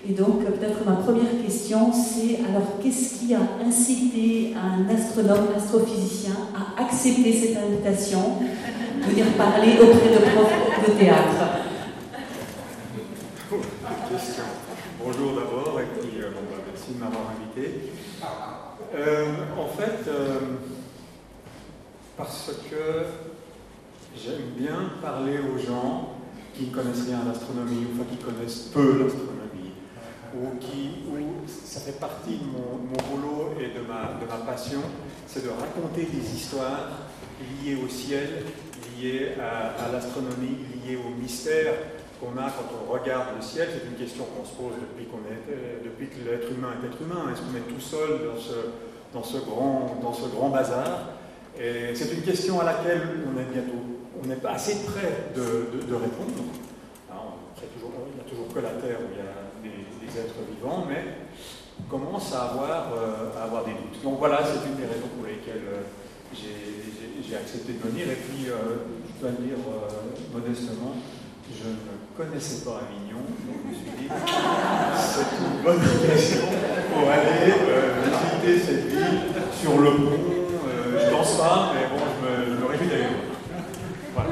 Et donc, peut-être ma première question, c'est alors qu'est-ce qui a incité un astronome, astrophysicien à accepter cette invitation de venir parler auprès de profs de théâtre? Question. Bonjour d'abord, et puis merci de m'avoir invité. En fait, parce que j'aime bien parler aux gens qui ne connaissent rien à l'astronomie, ou enfin qui connaissent peu l'astronomie, ou ça fait partie de mon boulot et de ma passion, c'est de raconter des histoires liées au ciel, liées à l'astronomie, liées au mystère qu'on a quand on regarde le ciel. C'est une question qu'on se pose depuis que l'être humain est être humain. Est-ce qu'on est tout seul dans ce grand bazar? Et c'est une question à laquelle on est assez près de répondre. Alors, il n'y a toujours que la Terre où il y a des êtres vivants, mais on commence à avoir des doutes. Donc voilà, c'est une des raisons pour lesquelles j'ai accepté de venir. Et puis, je dois le dire modestement, je ne connaissais pas Avignon, donc je me suis dit, c'est une bonne occasion pour aller visiter cette ville sur le pont. Je danse pas, mais bon, je me réjouis d'aller voir. Voilà.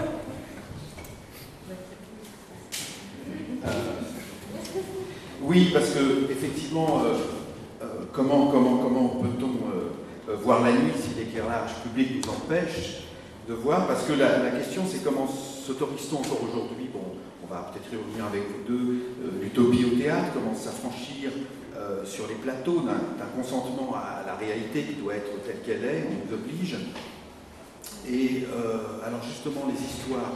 Oui, parce que effectivement, comment peut-on voir la nuit si l'éclairage public nous empêche de voir? Parce que la question, c'est comment s'autorise-t-on encore aujourd'hui? Bon, on va peut-être y revenir avec vous deux, l'utopie au théâtre, comment s'affranchir sur les plateaux d'un consentement à la réalité qui doit être telle qu'elle est, on nous oblige. Et alors justement, les histoires,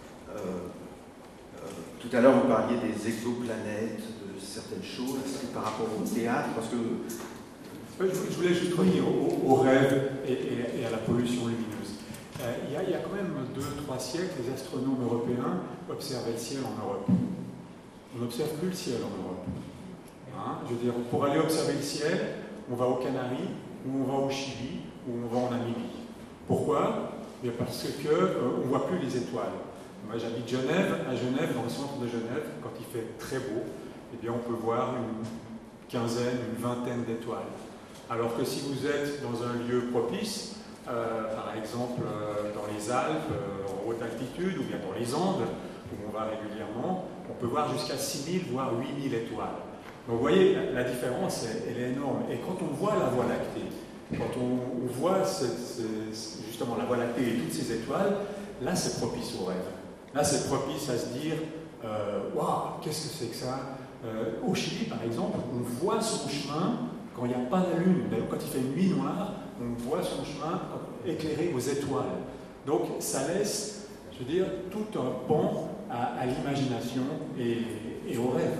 tout à l'heure vous parliez des exoplanètes, de certaines choses, est-ce que par rapport au théâtre, parce que... Je voulais juste revenir au rêve et à la pollution lumineuse. Il y a quand même 2-3 siècles, les astronomes européens observaient le ciel en Europe. On n'observe plus le ciel en Europe. Hein, je veux dire, pour aller observer le ciel, on va aux Canaries, ou on va au Chili, ou on va en Namibie. Pourquoi? Bien parce qu'on ne voit plus les étoiles. Moi j'habite Genève. À Genève, dans le centre de Genève, quand il fait très beau, eh bien, on peut voir une quinzaine, une vingtaine d'étoiles. Alors que si vous êtes dans un lieu propice, par exemple dans les Alpes, en haute altitude, ou bien dans les Andes, où on va régulièrement, on peut voir jusqu'à 6000, voire 8000 étoiles. Donc vous voyez, la différence, elle est énorme. Et quand on voit la Voie lactée, quand on voit justement la Voie lactée et toutes ces étoiles, là c'est propice au rêve. Là c'est propice à se dire, waouh, qu'est-ce que c'est que ça? Au Chili par exemple, on voit son chemin quand il n'y a pas la lune. D'ailleurs, quand il fait une nuit noire, on voit son chemin éclairé aux étoiles. Donc ça laisse, je veux dire, tout un pan à l'imagination et au rêve.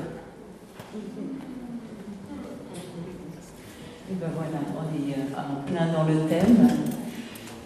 Et ben voilà, on est en plein dans le thème.